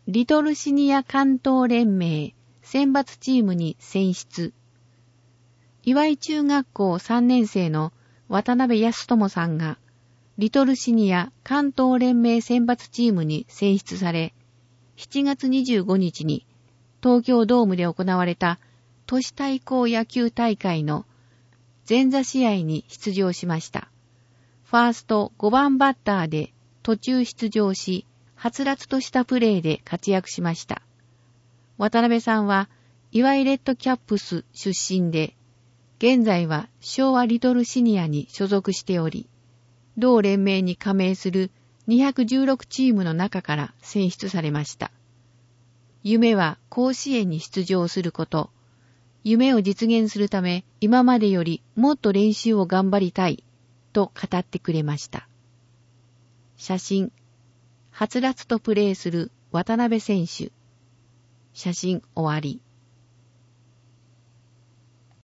リトルシニア関東連盟選抜チームに選出。岩井中学校3年生の渡辺康友さんが、リトルシニア関東連盟選抜チームに選出され、7月25日に東京ドームで行われた都市対抗野球大会の前座試合に出場しました。ファースト5番バッターで途中出場し、はつらつとしたプレーで活躍しました。渡辺さんは岩井レッドキャップス出身で、現在は昭和リトルシニアに所属しており、同連盟に加盟する216チームの中から選出されました。夢は甲子園に出場すること。夢を実現するため、今までよりもっと練習を頑張りたい、と語ってくれました。写真。はつらつとプレーする渡辺選手。写真終わり。